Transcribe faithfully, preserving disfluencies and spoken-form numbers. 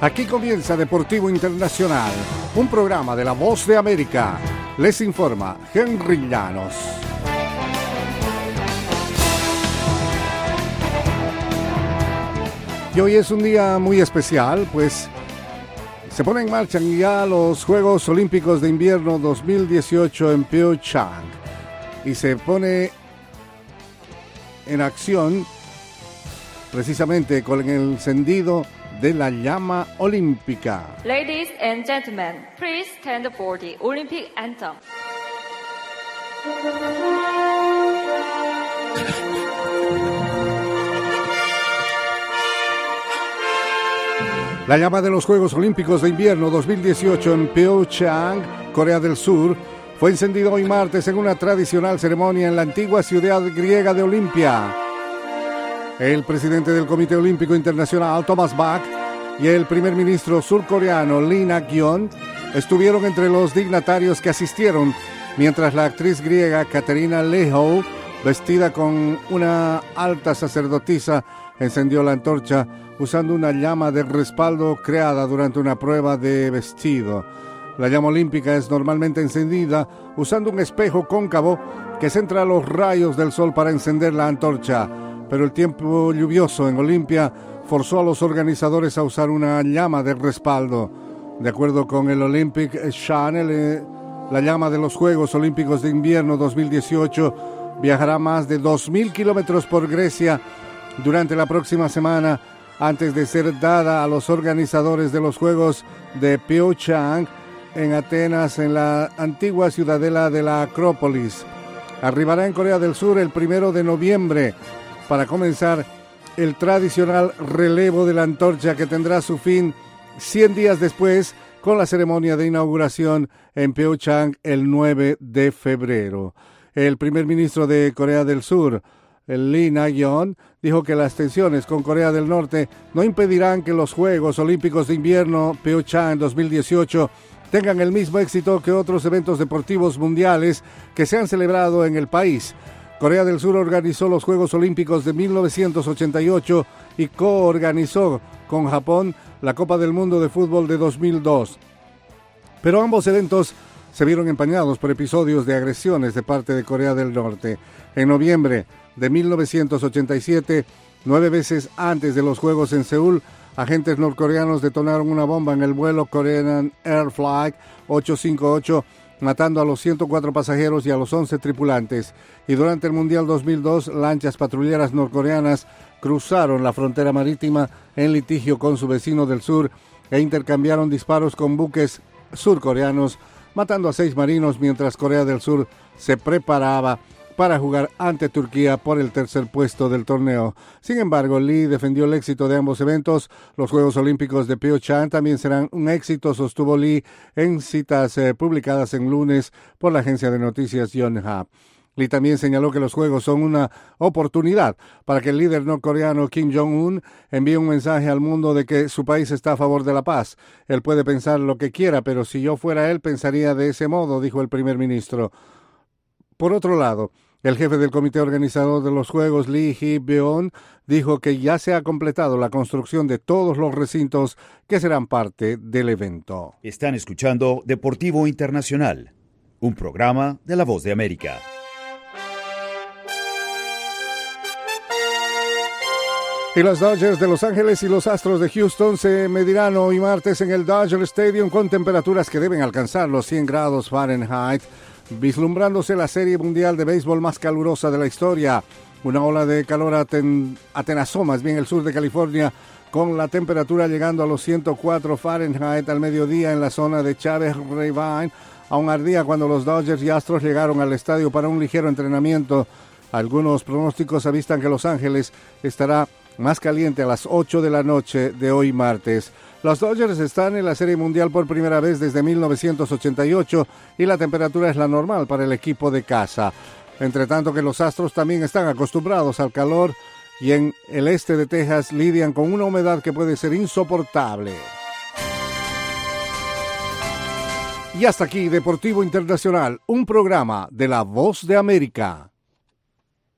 Aquí comienza Deportivo Internacional, un programa de La Voz de América. Les informa Henry Llanos. Y hoy es un día muy especial, pues se ponen en marcha ya los Juegos Olímpicos de Invierno dos mil dieciocho en Pyeongchang y se pone en acción precisamente con el encendido de la llama olímpica. Ladies and gentlemen, please stand for the Olympic anthem. La llama de los Juegos Olímpicos de Invierno dos mil dieciocho en Pyeongchang, Corea del Sur, fue encendida hoy martes en una tradicional ceremonia en la antigua ciudad griega de Olimpia. El presidente del Comité Olímpico Internacional, Thomas Bach, y el primer ministro surcoreano, Lee Nak-yeon, estuvieron entre los dignatarios que asistieron, mientras la actriz griega Katerina Lehou, vestida con una alta sacerdotisa, encendió la antorcha usando una llama de respaldo creada durante una prueba de vestido. La llama olímpica es normalmente encendida usando un espejo cóncavo que centra los rayos del sol para encender la antorcha, pero el tiempo lluvioso en Olimpia forzó a los organizadores a usar una llama de respaldo. De acuerdo con el Olympic Channel, la llama de los Juegos Olímpicos de Invierno dos mil dieciocho viajará más de dos mil kilómetros por Grecia durante la próxima semana, antes de ser dada a los organizadores de los Juegos de Pyeongchang en Atenas, en la antigua ciudadela de la Acrópolis. Arribará en Corea del Sur el primero de noviembre para comenzar el tradicional relevo de la antorcha, que tendrá su fin cien días después con la ceremonia de inauguración en Pyeongchang el nueve de febrero. El primer ministro de Corea del Sur, Lee Nak-yeon, dijo que las tensiones con Corea del Norte no impedirán que los Juegos Olímpicos de Invierno Pyeongchang dos mil dieciocho tengan el mismo éxito que otros eventos deportivos mundiales que se han celebrado en el país. Corea del Sur organizó los Juegos Olímpicos de mil novecientos ochenta y ocho y coorganizó con Japón la Copa del Mundo de Fútbol de dos mil dos. Pero ambos eventos se vieron empañados por episodios de agresiones de parte de Corea del Norte. En noviembre de mil novecientos ochenta y siete, nueve veces antes de los Juegos en Seúl, agentes norcoreanos detonaron una bomba en el vuelo Korean Air Flight ochocientos cincuenta y ocho, matando a los ciento cuatro pasajeros y a los once tripulantes. Y durante el Mundial dos mil dos, lanchas patrulleras norcoreanas cruzaron la frontera marítima en litigio con su vecino del sur e intercambiaron disparos con buques surcoreanos, matando a seis marinos mientras Corea del Sur se preparaba para jugar ante Turquía por el tercer puesto del torneo. Sin embargo, Lee defendió el éxito de ambos eventos. Los Juegos Olímpicos de Pyeongchang también serán un éxito, sostuvo Lee en citas eh, publicadas en lunes por la agencia de noticias Yonhap. Lee también señaló que los Juegos son una oportunidad para que el líder norcoreano Kim Jong-un envíe un mensaje al mundo de que su país está a favor de la paz. Él puede pensar lo que quiera, pero si yo fuera él pensaría de ese modo, dijo el primer ministro. Por otro lado, el jefe del comité organizador de los Juegos, Lee Hee-byung, dijo que ya se ha completado la construcción de todos los recintos que serán parte del evento. Están escuchando Deportivo Internacional, un programa de La Voz de América. Y los Dodgers de Los Ángeles y los Astros de Houston se medirán hoy martes en el Dodger Stadium con temperaturas que deben alcanzar los cien grados Fahrenheit, vislumbrándose la serie mundial de béisbol más calurosa de la historia. Una ola de calor aten- atenazó más bien el sur de California, con la temperatura llegando a los ciento cuatro Fahrenheit al mediodía en la zona de Chávez Ravine. Aún ardía cuando los Dodgers y Astros llegaron al estadio para un ligero entrenamiento. Algunos pronósticos avistan que Los Ángeles estará más caliente a las ocho de la noche de hoy martes. Los Dodgers están en la Serie Mundial por primera vez desde mil novecientos ochenta y ocho y la temperatura es la normal para el equipo de casa. Entre tanto que los Astros también están acostumbrados al calor y en el este de Texas lidian con una humedad que puede ser insoportable. Y hasta aquí Deportivo Internacional, un programa de La Voz de América.